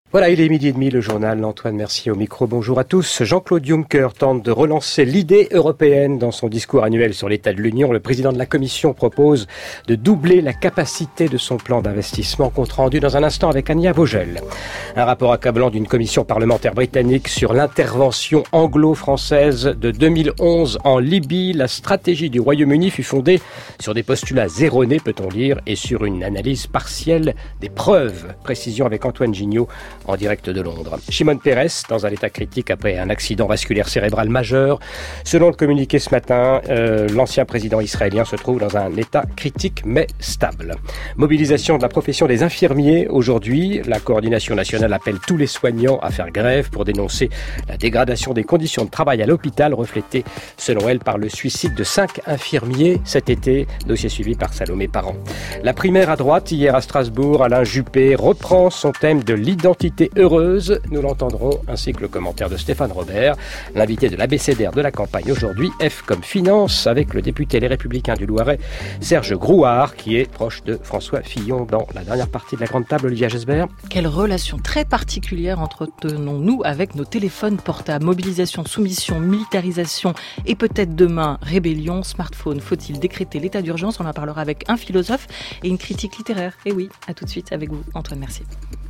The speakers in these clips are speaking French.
Voilà, il est 12h30, le journal. Antoine Mercier au micro. Bonjour à tous. Jean-Claude Juncker tente de relancer l'idée européenne dans son discours annuel sur l'état de l'Union. Le président de la Commission propose de doubler la capacité de son plan d'investissement, compte rendu dans un instant avec Ania Vogel. Un rapport accablant d'une commission parlementaire britannique sur l'intervention anglo-française de 2011 en Libye. La stratégie du Royaume-Uni fut fondée sur des postulats erronés, peut-on dire, et sur une analyse partielle des preuves. Précision avec Antoine Gignot en direct de Londres. Shimon Peres, dans un état critique après un accident vasculaire cérébral majeur. Selon le communiqué ce matin, l'ancien président israélien se trouve dans un état critique mais stable. Mobilisation de la profession des infirmiers. Aujourd'hui, la coordination nationale appelle tous les soignants à faire grève pour dénoncer la dégradation des conditions de travail à l'hôpital, reflétée, selon elle, par le suicide de 5 infirmiers cet été. Dossier suivi par Salomé Parent. La primaire à droite, hier à Strasbourg, Alain Juppé reprend son thème de l'identité heureuse, nous l'entendrons, ainsi que le commentaire de Stéphane Robert, l'invité de l'abécédaire de la campagne aujourd'hui, F comme finance, avec le député Les Républicains du Loiret, Serge Grouard, qui est proche de François Fillon dans la dernière partie de la grande table. Olivia Gesbert. Quelle relation très particulière entretenons-nous avec nos téléphones portables? Mobilisation, soumission, militarisation et peut-être demain rébellion, smartphone. Faut-il décréter l'état d'urgence? On en parlera avec un philosophe et une critique littéraire. Et oui, à tout de suite avec vous, Antoine Mercier.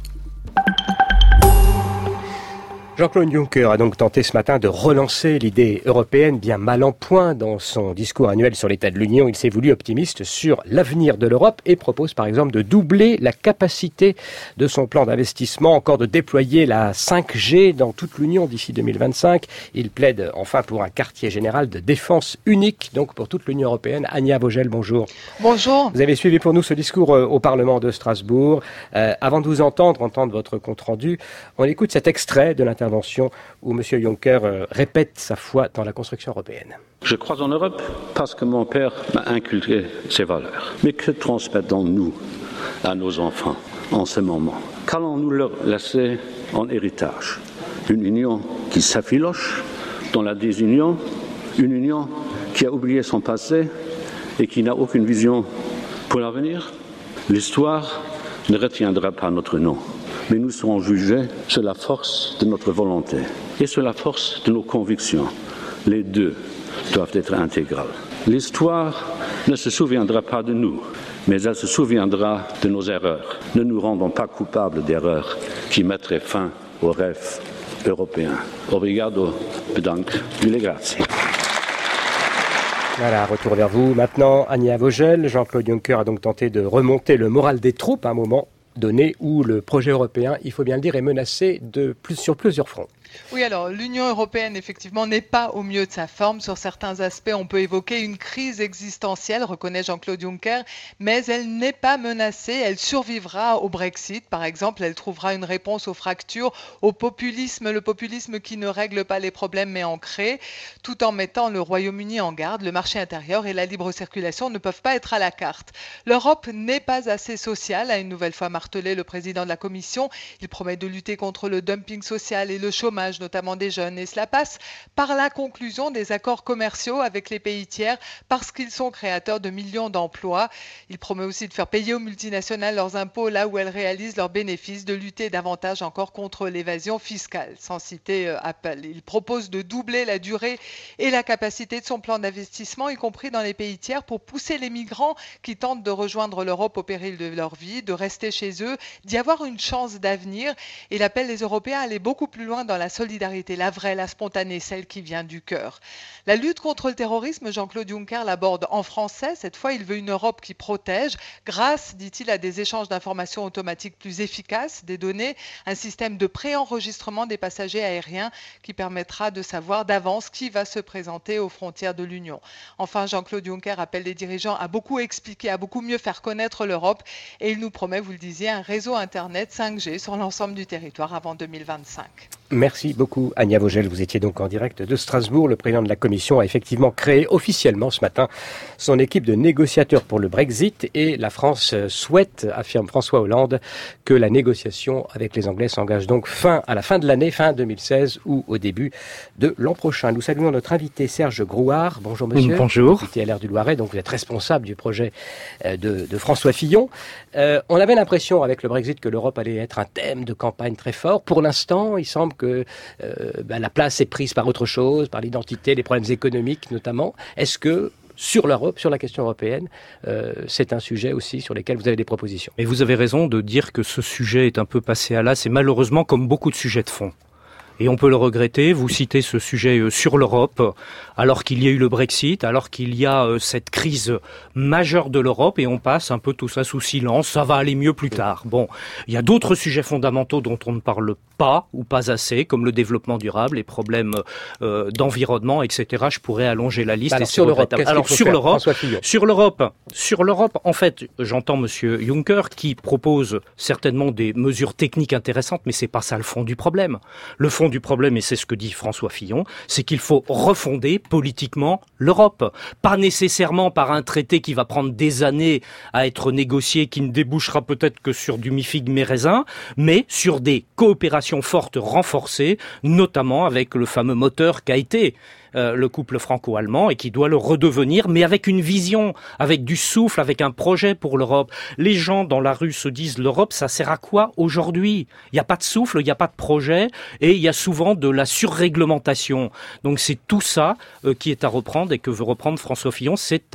Jean-Claude Juncker a donc tenté ce matin de relancer l'idée européenne bien mal en point dans son discours annuel sur l'état de l'Union. Il s'est voulu optimiste sur l'avenir de l'Europe et propose par exemple de doubler la capacité de son plan d'investissement, encore de déployer la 5G dans toute l'Union d'ici 2025. Il plaide enfin pour un quartier général de défense unique, donc pour toute l'Union européenne. Ania Vogel, bonjour. Bonjour. Vous avez suivi pour nous ce discours au Parlement de Strasbourg. Avant de vous entendre votre compte-rendu, on écoute cet extrait de l'intervention où M. Juncker répète sa foi dans la construction européenne. Je crois en Europe parce que mon père m'a inculqué ses valeurs. Mais que transmettons-nous à nos enfants en ce moment? Qu'allons-nous leur laisser en héritage? Une union qui s'affiloche dans la désunion, une union qui a oublié son passé et qui n'a aucune vision pour l'avenir? L'histoire ne retiendra pas notre nom. Mais nous serons jugés sur la force de notre volonté et sur la force de nos convictions. Les deux doivent être intégrales. L'histoire ne se souviendra pas de nous, mais elle se souviendra de nos erreurs. Ne nous rendons pas coupables d'erreurs qui mettraient fin aux rêves européens. Obrigado, bedank, mille grazie. Voilà, retour vers vous. Maintenant, Ania Vogel. Jean-Claude Juncker a donc tenté de remonter le moral des troupes à un moment donné où le projet européen, il faut bien le dire, est menacé sur plusieurs fronts. Oui, alors l'Union européenne, effectivement, n'est pas au mieux de sa forme. Sur certains aspects, on peut évoquer une crise existentielle, reconnaît Jean-Claude Juncker, mais elle n'est pas menacée. Elle survivra au Brexit, par exemple. Elle trouvera une réponse aux fractures, au populisme, le populisme qui ne règle pas les problèmes mais en crée, tout en mettant le Royaume-Uni en garde. Le marché intérieur et la libre circulation ne peuvent pas être à la carte. L'Europe n'est pas assez sociale, a une nouvelle fois martelé le président de la Commission. Il promet de lutter contre le dumping social et le chômage, notamment des jeunes. Et cela passe par la conclusion des accords commerciaux avec les pays tiers parce qu'ils sont créateurs de millions d'emplois. Il promet aussi de faire payer aux multinationales leurs impôts là où elles réalisent leurs bénéfices, de lutter davantage encore contre l'évasion fiscale, sans citer Apple. Il propose de doubler la durée et la capacité de son plan d'investissement, y compris dans les pays tiers, pour pousser les migrants qui tentent de rejoindre l'Europe au péril de leur vie, de rester chez eux, d'y avoir une chance d'avenir. Il appelle les Européens à aller beaucoup plus loin dans la solidarité, la vraie, la spontanée, celle qui vient du cœur. La lutte contre le terrorisme, Jean-Claude Juncker l'aborde en français. Cette fois, il veut une Europe qui protège grâce, dit-il, à des échanges d'informations automatiques plus efficaces, des données, un système de préenregistrement des passagers aériens qui permettra de savoir d'avance qui va se présenter aux frontières de l'Union. Enfin, Jean-Claude Juncker appelle les dirigeants à beaucoup expliquer, à beaucoup mieux faire connaître l'Europe et il nous promet, vous le disiez, un réseau Internet 5G sur l'ensemble du territoire avant 2025. Merci beaucoup Ania Vogel, vous étiez donc en direct de Strasbourg. Le président de la Commission a effectivement créé officiellement ce matin son équipe de négociateurs pour le Brexit et la France souhaite, affirme François Hollande, que la négociation avec les Anglais s'engage donc à la fin de l'année, fin 2016 ou au début de l'an prochain. Nous saluons notre invité Serge Grouard. Bonjour monsieur. Bonjour. Député LR du Loiret, donc vous êtes responsable du projet de François Fillon. On avait l'impression avec le Brexit que l'Europe allait être un thème de campagne très fort. Pour l'instant, il semble que la place est prise par autre chose, par l'identité, les problèmes économiques notamment. Est-ce que sur l'Europe, sur la question européenne, c'est un sujet aussi sur lequel vous avez des propositions? Mais vous avez raison de dire que ce sujet est un peu passé à l'as, c'est malheureusement comme beaucoup de sujets de fond. Et on peut le regretter, vous citez ce sujet sur l'Europe, alors qu'il y a eu le Brexit, alors qu'il y a cette crise majeure de l'Europe, et on passe un peu tout ça sous silence, ça va aller mieux plus tard. Bon, il y a d'autres sujets fondamentaux dont on ne parle pas ou pas assez, comme le développement durable, les problèmes d'environnement, etc. Je pourrais allonger la liste. Alors, sur l'Europe, sur l'Europe, en fait, j'entends Monsieur Juncker qui propose certainement des mesures techniques intéressantes, mais c'est pas ça le fond du problème. Le fond du problème, et c'est ce que dit François Fillon, c'est qu'il faut refonder politiquement l'Europe. Pas nécessairement par un traité qui va prendre des années à être négocié, qui ne débouchera peut-être que sur du mi-figue mi-raisin, mais sur des coopérations fortes renforcées, notamment avec le fameux moteur qu'a été le couple franco-allemand et qui doit le redevenir, mais avec une vision, avec du souffle, avec un projet pour l'Europe. Les gens dans la rue se disent l'Europe, ça sert à quoi aujourd'hui? Il n'y a pas de souffle, il n'y a pas de projet et il y a souvent de la surréglementation. Donc c'est tout ça qui est à reprendre et que veut reprendre François Fillon. C'est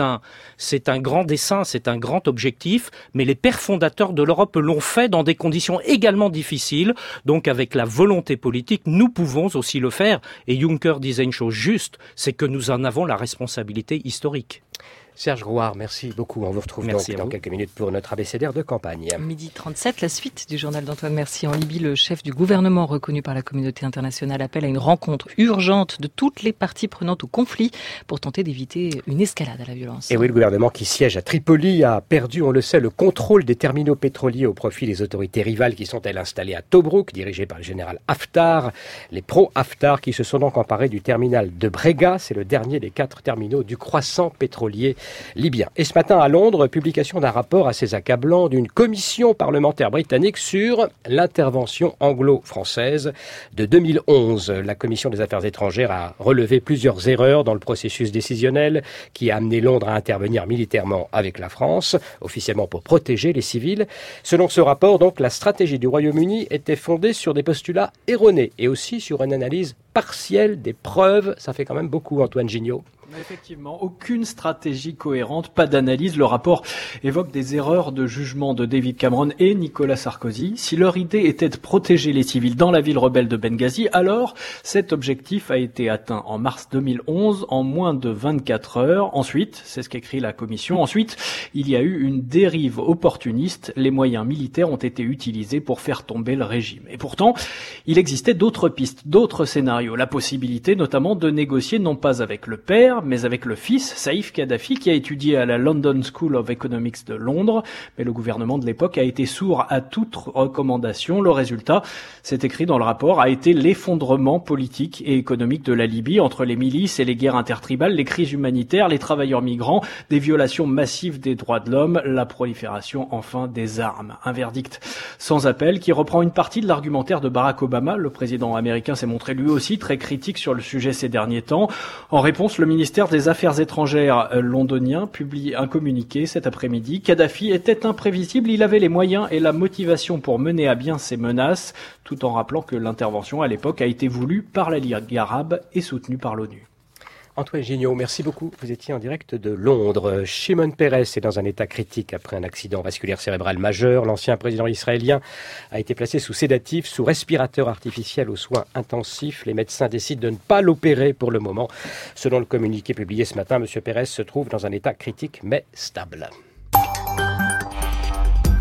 un grand dessein, c'est un grand objectif, mais les pères fondateurs de l'Europe l'ont fait dans des conditions également difficiles. Donc avec la volonté politique, nous pouvons aussi le faire. Et Juncker disait une chose juste, c'est que nous en avons la responsabilité historique. Serge Grouard, merci beaucoup. On vous retrouve donc dans quelques minutes pour notre abécédaire de campagne. Midi 37, la suite du journal d'Antoine Mercier. En Libye, le chef du gouvernement reconnu par la communauté internationale appelle à une rencontre urgente de toutes les parties prenantes au conflit pour tenter d'éviter une escalade à la violence. Et oui, le gouvernement qui siège à Tripoli a perdu, on le sait, le contrôle des terminaux pétroliers au profit des autorités rivales qui sont elles installées à Tobrouk, dirigées par le général Haftar. Les pro-Haftar qui se sont donc emparés du terminal de Brega, c'est le dernier des 4 terminaux du croissant pétrolier libyen. Et ce matin à Londres, publication d'un rapport assez accablant d'une commission parlementaire britannique sur l'intervention anglo-française de 2011. La commission des affaires étrangères a relevé plusieurs erreurs dans le processus décisionnel qui a amené Londres à intervenir militairement avec la France, officiellement pour protéger les civils. Selon ce rapport, donc, la stratégie du Royaume-Uni était fondée sur des postulats erronés et aussi sur une analyse partielle des preuves. Ça fait quand même beaucoup, Antoine Gignot. Effectivement, aucune stratégie cohérente, pas d'analyse. Le rapport évoque des erreurs de jugement de David Cameron et Nicolas Sarkozy. Si leur idée était de protéger les civils dans la ville rebelle de Benghazi, alors cet objectif a été atteint en mars 2011 en moins de 24 heures. Ensuite, c'est ce qu'écrit la commission, ensuite, il y a eu une dérive opportuniste. Les moyens militaires ont été utilisés pour faire tomber le régime. Et pourtant, il existait d'autres pistes, d'autres scénarios. La possibilité notamment de négocier non pas avec le père, mais avec le fils, Saïf Kadhafi, qui a étudié à la London School of Economics de Londres. Mais le gouvernement de l'époque a été sourd à toute recommandation. Le résultat, c'est écrit dans le rapport, a été l'effondrement politique et économique de la Libye entre les milices et les guerres intertribales, les crises humanitaires, les travailleurs migrants, des violations massives des droits de l'homme, la prolifération enfin des armes. Un verdict sans appel qui reprend une partie de l'argumentaire de Barack Obama. Le président américain s'est montré lui aussi très critique sur le sujet ces derniers temps. En réponse, le ministère des Affaires étrangères londonien publie un communiqué cet après-midi. Kadhafi était imprévisible, il avait les moyens et la motivation pour mener à bien ses menaces, tout en rappelant que l'intervention à l'époque a été voulue par la Ligue arabe et soutenue par l'ONU. Antoine Gignot, merci beaucoup. Vous étiez en direct de Londres. Shimon Peres est dans un état critique après un accident vasculaire cérébral majeur. L'ancien président israélien a été placé sous sédatif, sous respirateur artificiel aux soins intensifs. Les médecins décident de ne pas l'opérer pour le moment. Selon le communiqué publié ce matin, M. Peres se trouve dans un état critique mais stable.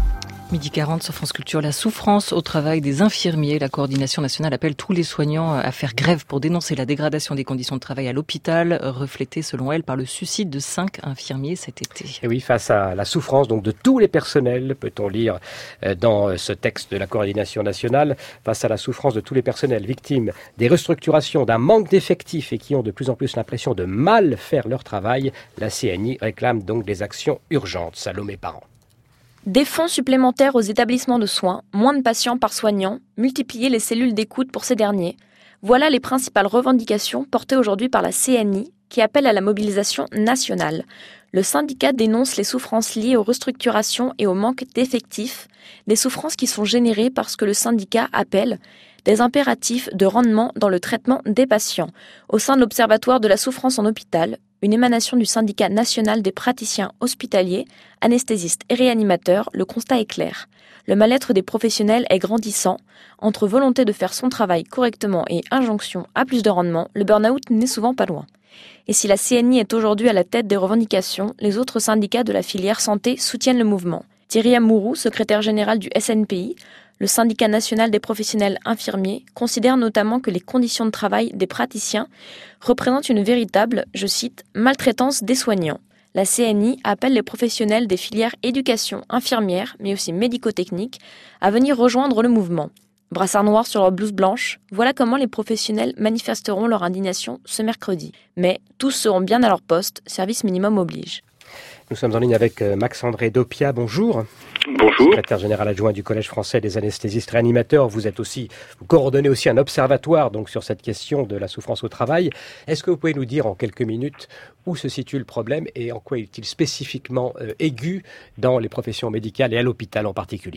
12h40 sur France Culture, la souffrance au travail des infirmiers. La coordination nationale appelle tous les soignants à faire grève pour dénoncer la dégradation des conditions de travail à l'hôpital, reflétée selon elle par le suicide de 5 infirmiers cet été. Et oui, face à la souffrance donc de tous les personnels, peut-on lire dans ce texte de la coordination nationale, face à la souffrance de tous les personnels victimes des restructurations, d'un manque d'effectifs et qui ont de plus en plus l'impression de mal faire leur travail, la CNI réclame donc des actions urgentes. Salomé Parent. Des fonds supplémentaires aux établissements de soins, moins de patients par soignant, multiplier les cellules d'écoute pour ces derniers. Voilà les principales revendications portées aujourd'hui par la CNI, qui appelle à la mobilisation nationale. Le syndicat dénonce les souffrances liées aux restructurations et au manque d'effectifs, des souffrances qui sont générées parce que le syndicat appelle des impératifs de rendement dans le traitement des patients. Au sein de l'Observatoire de la souffrance en hôpital, une émanation du syndicat national des praticiens hospitaliers, anesthésistes et réanimateurs, le constat est clair. Le mal-être des professionnels est grandissant. Entre volonté de faire son travail correctement et injonction à plus de rendement, le burn-out n'est souvent pas loin. Et si la CNI est aujourd'hui à la tête des revendications, les autres syndicats de la filière santé soutiennent le mouvement. Thierry Amourou, secrétaire général du SNPI, le syndicat national des professionnels infirmiers, considère notamment que les conditions de travail des praticiens représentent une véritable, je cite, maltraitance des soignants. La CNI appelle les professionnels des filières éducation infirmière, mais aussi médico-technique, à venir rejoindre le mouvement. Brassard noir sur leur blouse blanche, voilà comment les professionnels manifesteront leur indignation ce mercredi. Mais tous seront bien à leur poste, service minimum oblige. Nous sommes en ligne avec Max-André Dopia, bonjour. Bonjour. Secrétaire général adjoint du Collège français des anesthésistes réanimateurs. Vous coordonnez aussi un observatoire donc sur cette question de la souffrance au travail. Est-ce que vous pouvez nous dire en quelques minutes où se situe le problème et en quoi est-il spécifiquement aigu dans les professions médicales et à l'hôpital en particulier ?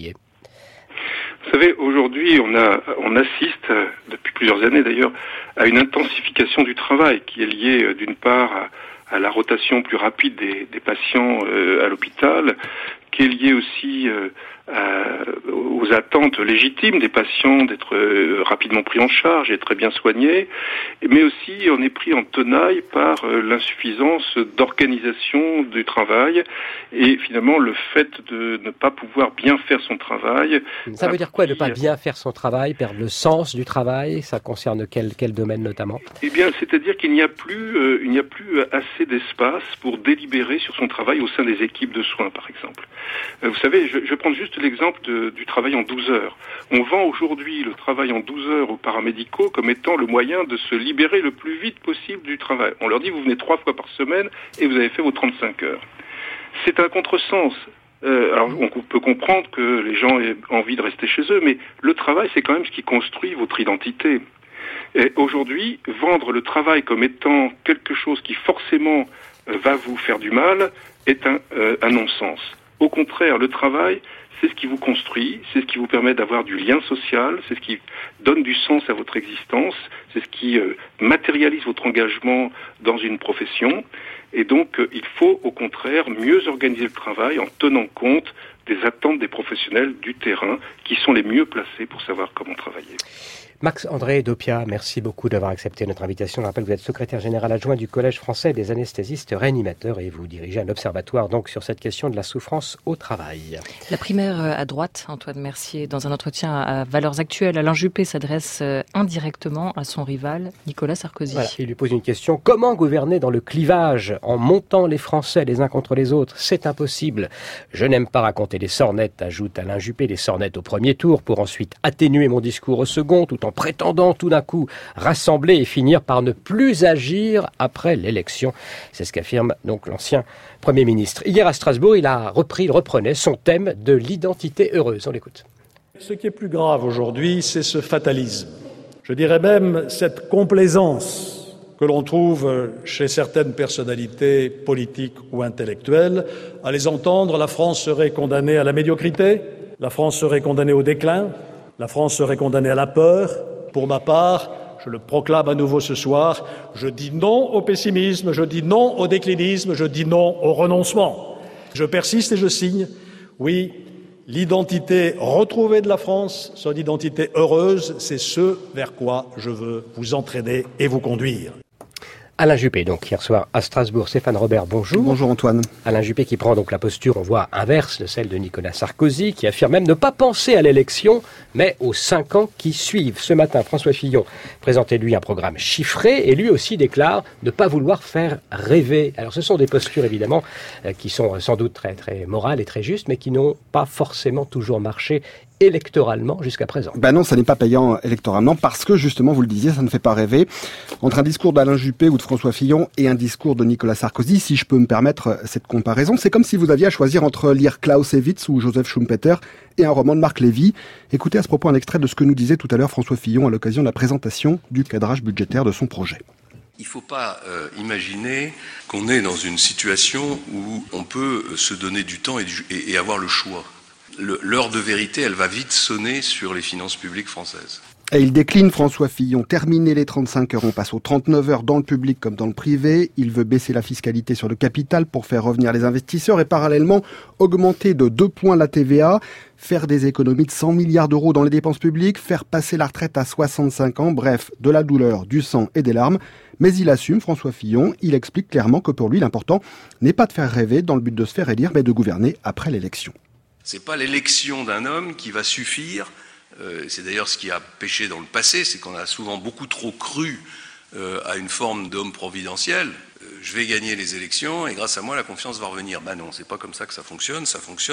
Vous savez, aujourd'hui, on assiste, depuis plusieurs années d'ailleurs, à une intensification du travail qui est liée d'une part à la rotation plus rapide des patients à l'hôpital, qui est liée aussi aux attentes légitimes des patients d'être rapidement pris en charge et très bien soignés, mais aussi on est pris en tenaille par l'insuffisance d'organisation du travail et finalement le fait de ne pas pouvoir bien faire son travail. Ça veut dire quoi, ne pas bien faire son travail, perdre le sens du travail? Ça concerne quel domaine notamment? Eh bien, c'est-à-dire qu'il n'y a plus assez d'espace pour délibérer sur son travail au sein des équipes de soins, par exemple. Vous savez, je vais prendre juste l'exemple du travail en 12 heures. On vend aujourd'hui le travail en 12 heures aux paramédicaux comme étant le moyen de se libérer le plus vite possible du travail. On leur dit, vous venez 3 fois par semaine et vous avez fait vos 35 heures. C'est un contresens. Alors, on peut comprendre que les gens aient envie de rester chez eux, mais le travail, c'est quand même ce qui construit votre identité. Et aujourd'hui, vendre le travail comme étant quelque chose qui forcément va vous faire du mal est un non-sens. Au contraire, le travail, c'est ce qui vous construit, c'est ce qui vous permet d'avoir du lien social, c'est ce qui donne du sens à votre existence, c'est ce qui matérialise votre engagement dans une profession. Et donc, il faut au contraire mieux organiser le travail en tenant compte des attentes des professionnels du terrain qui sont les mieux placés pour savoir comment travailler. Max-André Dopia, merci beaucoup d'avoir accepté notre invitation. Je rappelle que vous êtes secrétaire général adjoint du Collège français des anesthésistes réanimateurs et vous dirigez un observatoire donc sur cette question de la souffrance au travail. La primaire à droite, Antoine Mercier, dans un entretien à Valeurs Actuelles, Alain Juppé s'adresse indirectement à son rival Nicolas Sarkozy. Voilà, il lui pose une question. Comment gouverner dans le clivage en montant les Français les uns contre les autres? C'est impossible. Je n'aime pas raconter des sornettes, ajoute Alain Juppé, des sornettes au premier tour pour ensuite atténuer mon discours au second tout en prétendant tout d'un coup rassembler et finir par ne plus agir après l'élection. C'est ce qu'affirme donc l'ancien Premier ministre. Hier à Strasbourg, il reprenait son thème de l'identité heureuse. On l'écoute. Ce qui est plus grave aujourd'hui, c'est ce fatalisme. Je dirais même cette complaisance que l'on trouve chez certaines personnalités politiques ou intellectuelles. À les entendre, la France serait condamnée à la médiocrité, la France serait condamnée au déclin, la France serait condamnée à la peur. Pour ma part, je le proclame à nouveau ce soir, je dis non au pessimisme, je dis non au déclinisme, je dis non au renoncement. Je persiste et je signe. Oui, l'identité retrouvée de la France, son identité heureuse, c'est ce vers quoi je veux vous entraîner et vous conduire. Alain Juppé, donc, hier soir à Strasbourg. Stéphane Robert, bonjour. Bonjour Antoine. Alain Juppé qui prend donc la posture, on voit, inverse de celle de Nicolas Sarkozy, qui affirme même ne pas penser à l'élection, mais aux 5 ans qui suivent. Ce matin, François Fillon présentait lui un programme chiffré et lui aussi déclare ne pas vouloir faire rêver. Alors ce sont des postures évidemment qui sont sans doute très, très morales et très justes, mais qui n'ont pas forcément toujours marché électoralement jusqu'à présent. Ben non, ça n'est pas payant électoralement parce que justement, vous le disiez, ça ne fait pas rêver. Entre un discours d'Alain Juppé ou de François Fillon et un discours de Nicolas Sarkozy, si je peux me permettre cette comparaison, c'est comme si vous aviez à choisir entre lire Clausewitz ou Joseph Schumpeter et un roman de Marc Lévy. Écoutez à ce propos un extrait de ce que nous disait tout à l'heure François Fillon à l'occasion de la présentation du cadrage budgétaire de son projet. Il ne faut pas imaginer qu'on est dans une situation où on peut se donner du temps et avoir le choix. L'heure de vérité, elle va vite sonner sur les finances publiques françaises. Et il décline François Fillon. Terminer les 35 heures, on passe aux 39 heures dans le public comme dans le privé. Il veut baisser la fiscalité sur le capital pour faire revenir les investisseurs et parallèlement augmenter de 2 points la TVA, faire des économies de 100 milliards d'euros dans les dépenses publiques, faire passer la retraite à 65 ans, bref, de la douleur, du sang et des larmes. Mais il assume, François Fillon, il explique clairement que pour lui, l'important n'est pas de faire rêver dans le but de se faire élire, mais de gouverner après l'élection. C'est pas l'élection d'un homme qui va suffire. C'est d'ailleurs ce qui a péché dans le passé, c'est qu'on a souvent beaucoup trop cru à une forme d'homme providentiel. Je vais gagner les élections et grâce à moi la confiance va revenir. Ben non, c'est pas comme ça que ça fonctionne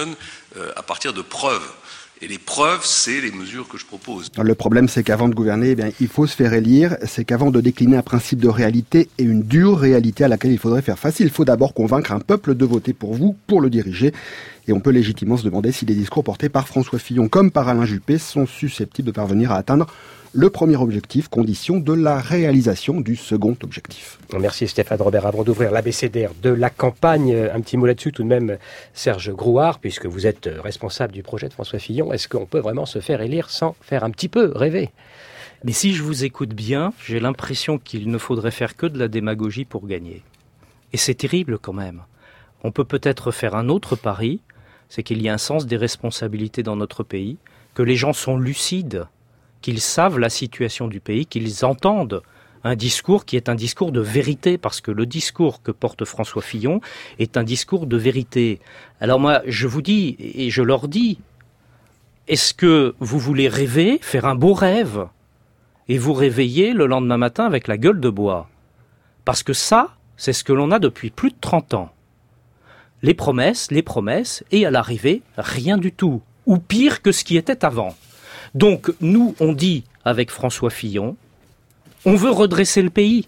à partir de preuves. Et les preuves, c'est les mesures que je propose. Le problème, c'est qu'avant de gouverner, il faut se faire élire. C'est qu'avant de décliner un principe de réalité et une dure réalité à laquelle il faudrait faire face, il faut d'abord convaincre un peuple de voter pour vous, pour le diriger. Et on peut légitimement se demander si les discours portés par François Fillon comme par Alain Juppé sont susceptibles de parvenir à atteindre le premier objectif, condition de la réalisation du second objectif. Merci Stéphane Robert. Avant d'ouvrir l'abécédaire de la campagne, un petit mot là-dessus tout de même, Serge Grouard, puisque vous êtes responsable du projet de François Fillon, est-ce qu'on peut vraiment se faire élire sans faire un petit peu rêver ? Mais si je vous écoute bien, j'ai l'impression qu'il ne faudrait faire que de la démagogie pour gagner. Et c'est terrible quand même. On peut peut-être faire un autre pari, c'est qu'il y a un sens des responsabilités dans notre pays, que les gens sont lucides, qu'ils savent la situation du pays, qu'ils entendent un discours qui est un discours de vérité, parce que le discours que porte François Fillon est un discours de vérité. Alors moi, je vous dis, et je leur dis, est-ce que vous voulez rêver, faire un beau rêve, et vous réveiller le lendemain matin avec la gueule de bois? Parce que ça, c'est ce que l'on a depuis plus de 30 ans. Les promesses, et à l'arrivée, rien du tout. Ou pire que ce qui était avant. Donc, nous, on dit, avec François Fillon, on veut redresser le pays.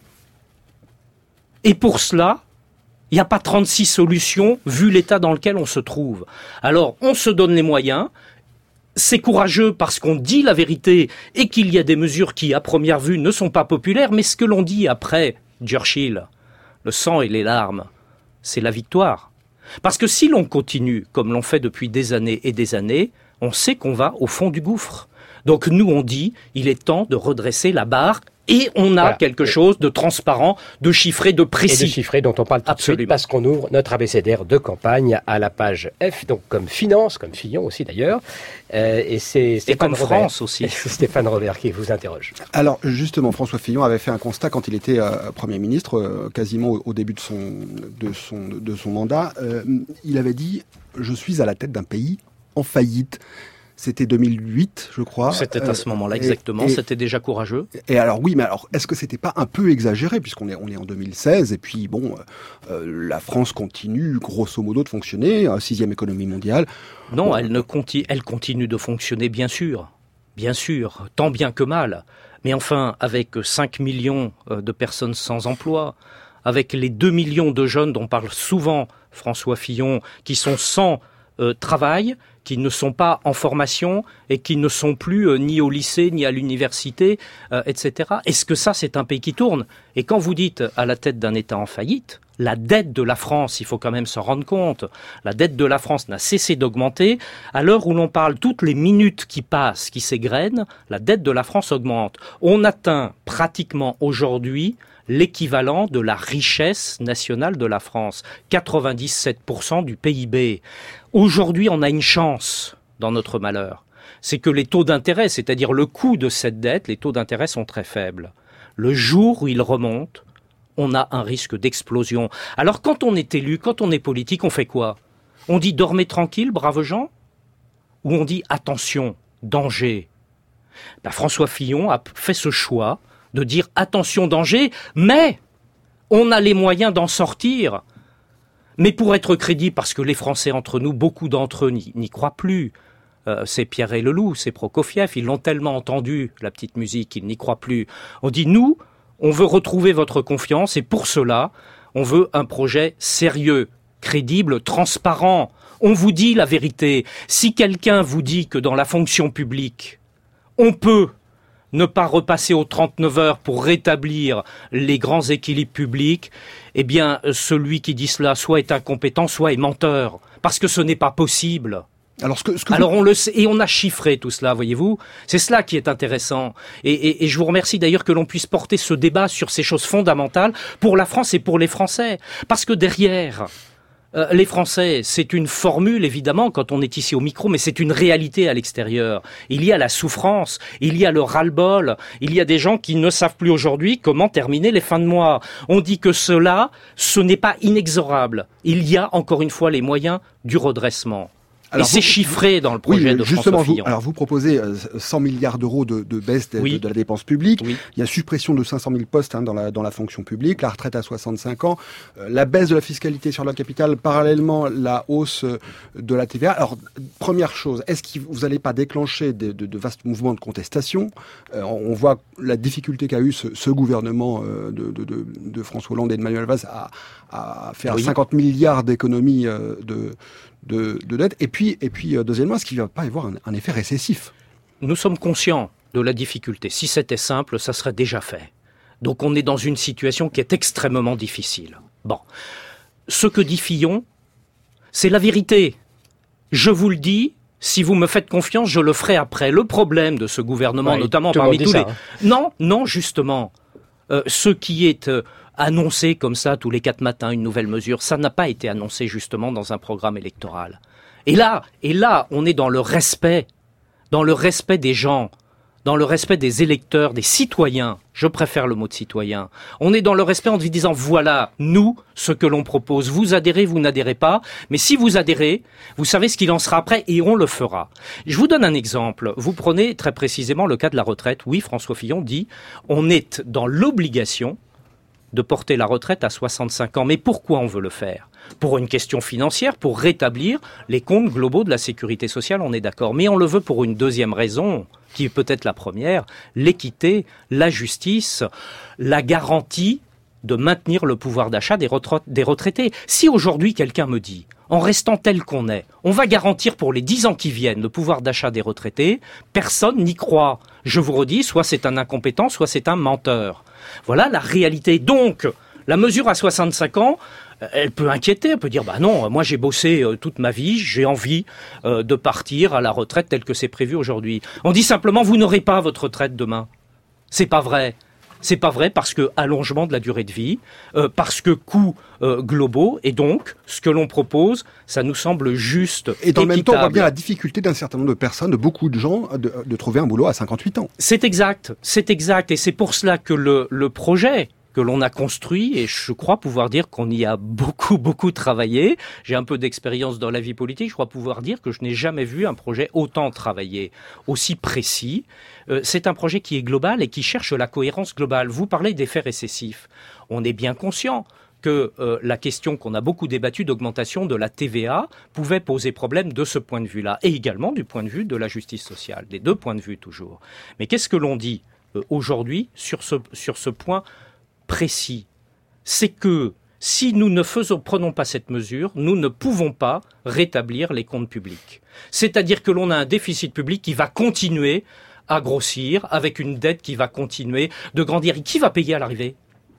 Et pour cela, il n'y a pas 36 solutions, vu l'état dans lequel on se trouve. Alors, on se donne les moyens. C'est courageux parce qu'on dit la vérité et qu'il y a des mesures qui, à première vue, ne sont pas populaires. Mais ce que l'on dit après Churchill, le sang et les larmes, c'est la victoire. Parce que si l'on continue, comme l'on fait depuis des années et des années, on sait qu'on va au fond du gouffre. Donc nous, on dit, il est temps de redresser la barre et on a quelque chose de transparent, de chiffré, de précis. Et de chiffré dont on parle tout de suite parce qu'on ouvre notre abécédaire de campagne à la page F, donc comme finance, comme Fillon aussi d'ailleurs. Et c'est comme France aussi. C'est Stéphane Robert qui vous interroge. Alors justement, François Fillon avait fait un constat quand il était Premier ministre, quasiment au début de son mandat. Il avait dit « Je suis à la tête d'un pays en faillite ». C'était 2008, je crois. C'était à ce moment-là, exactement. C'était déjà courageux. Et alors, oui, mais alors, est-ce que c'était pas un peu exagéré, puisqu'on est en 2016, et puis, bon, la France continue, grosso modo, de fonctionner, 6e économie mondiale. Non, bon, elle continue de fonctionner, bien sûr, tant bien que mal. Mais enfin, avec 5 millions de personnes sans emploi, avec les 2 millions de jeunes dont parle souvent François Fillon, qui sont sans travail, qui ne sont pas en formation et qui ne sont plus ni au lycée, ni à l'université, etc. Est-ce que ça, c'est un pays qui tourne? Et quand vous dites à la tête d'un État en faillite, la dette de la France, il faut quand même s'en rendre compte, la dette de la France n'a cessé d'augmenter. À l'heure où l'on parle, toutes les minutes qui passent, qui s'égrènent, la dette de la France augmente. On atteint pratiquement aujourd'hui l'équivalent de la richesse nationale de la France, 97% du PIB. Aujourd'hui, on a une chance dans notre malheur. C'est que les taux d'intérêt, c'est-à-dire le coût de cette dette, les taux d'intérêt sont très faibles. Le jour où ils remontent, on a un risque d'explosion. Alors quand on est élu, quand on est politique, on fait quoi? On dit dormez tranquille, braves gens? Ou on dit attention, danger? François Fillon a fait ce choix de dire attention, danger, mais on a les moyens d'en sortir. Mais pour être crédible, parce que les Français entre nous, beaucoup d'entre eux n'y croient plus. C'est Pierre et Leloup, c'est Prokofiev, ils l'ont tellement entendu, la petite musique, qu'ils n'y croient plus. On dit, nous, on veut retrouver votre confiance et pour cela, on veut un projet sérieux, crédible, transparent. On vous dit la vérité. Si quelqu'un vous dit que dans la fonction publique, on peut ne pas repasser aux 39 heures pour rétablir les grands équilibres publics, eh bien, celui qui dit cela soit est incompétent, soit est menteur. Parce que ce n'est pas possible. Alors on le sait, et on a chiffré tout cela, voyez-vous. C'est cela qui est intéressant. Et je vous remercie d'ailleurs que l'on puisse porter ce débat sur ces choses fondamentales pour la France et pour les Français. Parce que derrière les Français, c'est une formule évidemment quand on est ici au micro, mais c'est une réalité à l'extérieur. Il y a la souffrance, il y a le ras-le-bol, il y a des gens qui ne savent plus aujourd'hui comment terminer les fins de mois. On dit que cela, ce n'est pas inexorable. Il y a encore une fois les moyens du redressement. Alors et c'est chiffré dans le projet de François Fillon. Alors vous proposez 100 milliards d'euros de baisse de la dépense publique. Oui. Il y a suppression de 500 000 postes dans la fonction publique, la retraite à 65 ans, la baisse de la fiscalité sur le capital, parallèlement la hausse de la TVA. Alors première chose, est-ce que vous n'allez pas déclencher de vastes mouvements de contestation? On voit la difficulté qu'a eu ce gouvernement de François Hollande et de Manuel Valls à faire 50 milliards d'économies de dette. Et puis, deuxièmement, est-ce qu'il ne va pas y avoir un effet récessif? Nous sommes conscients de la difficulté. Si c'était simple, ça serait déjà fait. Donc on est dans une situation qui est extrêmement difficile. Bon. Ce que dit Fillon, c'est la vérité. Je vous le dis, si vous me faites confiance, je le ferai après. Le problème de ce gouvernement, notamment parmi tous les... Non, justement. Ce qui est... annoncé comme ça tous les 4 matins une nouvelle mesure, ça n'a pas été annoncé justement dans un programme électoral. Et là, on est dans le respect des gens, dans le respect des électeurs, des citoyens. Je préfère le mot de citoyen. On est dans le respect en disant voilà, nous, ce que l'on propose. Vous adhérez, vous n'adhérez pas, mais si vous adhérez, vous savez ce qu'il en sera après et on le fera. Je vous donne un exemple. Vous prenez très précisément le cas de la retraite. Oui, François Fillon dit on est dans l'obligation de porter la retraite à 65 ans. Mais pourquoi on veut le faire? Pour une question financière, pour rétablir les comptes globaux de la sécurité sociale, on est d'accord. Mais on le veut pour une deuxième raison, qui est peut-être la première, l'équité, la justice, la garantie de maintenir le pouvoir d'achat des retraités. Si aujourd'hui quelqu'un me dit, en restant tel qu'on est, on va garantir pour les 10 ans qui viennent le pouvoir d'achat des retraités, personne n'y croit. Je vous redis, soit c'est un incompétent, soit c'est un menteur. Voilà la réalité. Donc, la mesure à 65 ans, elle peut inquiéter, on peut dire, non, moi j'ai bossé toute ma vie, j'ai envie de partir à la retraite telle que c'est prévu aujourd'hui. On dit simplement, vous n'aurez pas votre retraite demain. C'est pas vrai. C'est pas vrai parce que allongement de la durée de vie, parce que coûts globaux, et donc ce que l'on propose, ça nous semble juste, et dans équitable. Le même temps, on voit bien la difficulté d'un certain nombre de personnes, de beaucoup de gens, de trouver un boulot à 58 ans. C'est exact, et c'est pour cela que le projet que l'on a construit, et je crois pouvoir dire qu'on y a beaucoup travaillé. J'ai un peu d'expérience dans la vie politique, je crois pouvoir dire que je n'ai jamais vu un projet autant travaillé, aussi précis. C'est un projet qui est global et qui cherche la cohérence globale. Vous parlez d'effets récessifs. On est bien conscient que la question qu'on a beaucoup débattue d'augmentation de la TVA pouvait poser problème de ce point de vue-là, et également du point de vue de la justice sociale, des deux points de vue toujours. Mais qu'est-ce que l'on dit aujourd'hui sur ce point précis? C'est que si nous ne prenons pas cette mesure, nous ne pouvons pas rétablir les comptes publics. C'est-à-dire que l'on a un déficit public qui va continuer à grossir, avec une dette qui va continuer de grandir. Et qui va payer à l'arrivée?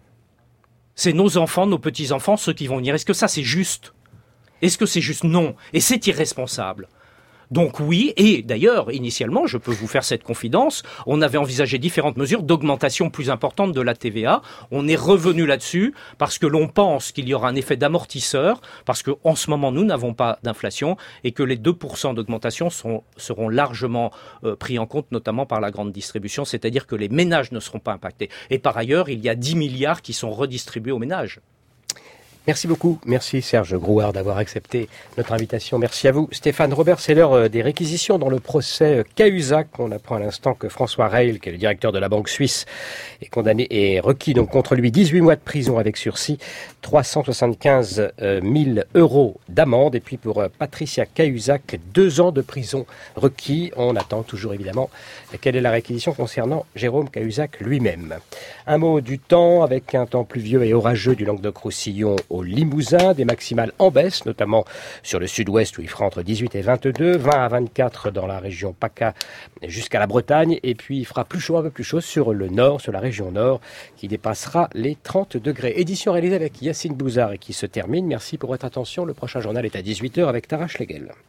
C'est nos enfants, nos petits-enfants, ceux qui vont venir. Est-ce que ça c'est juste? Est-ce que c'est juste? Non. Et c'est irresponsable. Donc oui, et d'ailleurs, initialement, je peux vous faire cette confidence, on avait envisagé différentes mesures d'augmentation plus importante de la TVA. On est revenu là-dessus parce que l'on pense qu'il y aura un effet d'amortisseur, parce qu'en ce moment, nous n'avons pas d'inflation et que les 2% d'augmentation seront largement pris en compte, notamment par la grande distribution, c'est-à-dire que les ménages ne seront pas impactés. Et par ailleurs, il y a 10 milliards qui sont redistribués aux ménages. Merci beaucoup. Merci Serge Grouard d'avoir accepté notre invitation. Merci à vous. Stéphane Robert, c'est l'heure des réquisitions dans le procès Cahuzac. On apprend à l'instant que François Reil, qui est le directeur de la Banque suisse, est condamné et requis donc contre lui 18 mois de prison avec sursis, 375 000 € d'amende. Et puis pour Patricia Cahuzac, 2 ans de prison requis. On attend toujours évidemment quelle est la réquisition concernant Jérôme Cahuzac lui-même. Un mot du temps, avec un temps pluvieux et orageux du Languedoc-Roussillon au Limousin, des maximales en baisse, notamment sur le sud-ouest où il fera entre 18 et 22, 20 à 24 dans la région PACA jusqu'à la Bretagne, et puis il fera plus chaud, un peu plus chaud sur le nord, sur la région nord, qui dépassera les 30 degrés. Édition réalisée avec Yacine Bouzard et qui se termine. Merci pour votre attention. Le prochain journal est à 18h avec Tara Schlegel.